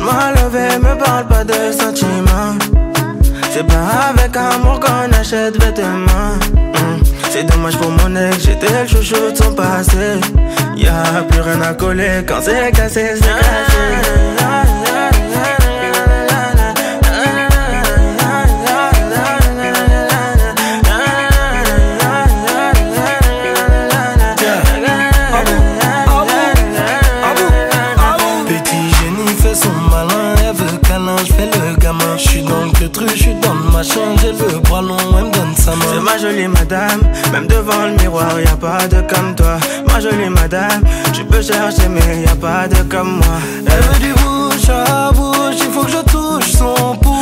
Parle-moi levé, me parle pas de sentiments. C'est pas avec amour qu'on achète vêtements. C'est dommage pour mon ex, j'étais le chouchou de son passé. Y'a plus rien à coller, quand c'est cassé, c'est cassé. J'suis dans le truc, j'suis dans le machin, j'ai le bras long, elle me donne sa main. C'est ma jolie madame, même devant le miroir, y'a pas de comme toi. Ma jolie madame, tu peux chercher mais y'a pas de comme moi. Elle veut du bouche à bouche, il faut que je touche son pouce.